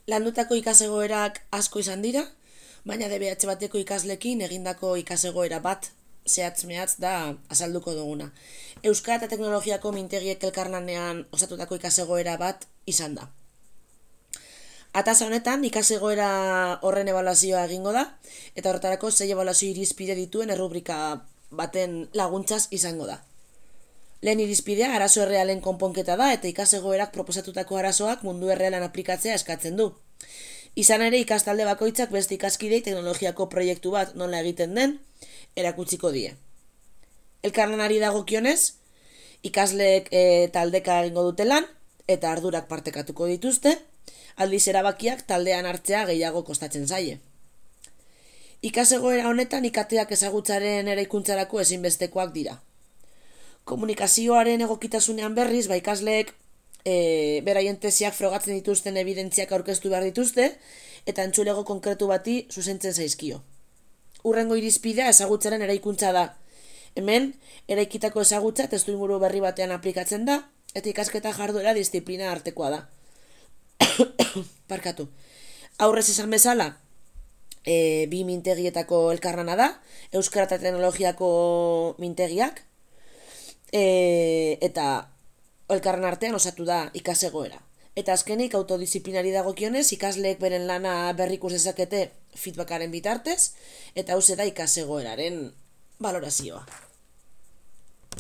Landutako ikasegoerak asko izan dira, baina DBH bateko ikaslekin egindako ikasegoera bat zehatz-mehatz da azalduko duguna. Euskara eta teknologiako mintegiek elkarlanean osatutako ikasegoera bat izan da. Atasa honetan ikasegoera horren ebaluazioa egingo da, eta horretarako 6 ebaluazio irizpide dituen errubrika baten laguntzaz izango da. Lehen irizpidea arazo errealen konponketa da eta ikasegoerak proposatutako arazoak mundu errealan aplikatzea eskatzen du. Izan ere ikastalde bakoitzak beste ikaskidei teknologiako proiektu bat nola egiten den erakutsiko die. Elkarlanari dagokionez, ikasleek taldeka egingo dute lan eta ardurak partekatuko dituzte, aldiz erabakiak taldean hartzea gehiago kostatzen zaie. Ikasegoera honetan ikateak ezagutzaren eraikuntzarako ezinbestekoak dira. Komunikazioaren egokitasunean berriz, ikasleek beraien tesiak frogatzen dituzten evidentziak aurkeztu behar dituzte eta entzulego konkretu bati zuzentzen zaizkio. Hurrengo irizpidea ezagutzaren eraikuntza da. Hemen, eraikitako ezagutza testuinguru berri batean aplikatzen da eta ikasketa jarduera disiplina artekoa da. Barkatu. Aurrez esan bezala, bi mintegietako elkarlana da, Euskara eta teknologiako mintegiak, eta elkarren artean osatu da ikasegoera. Eta azkenik autodisiplinari dagokionez ikasleek beren lana berrikus dezakete feedbackaren bitartez, eta hauxe da ikasegoeraren balorazioa.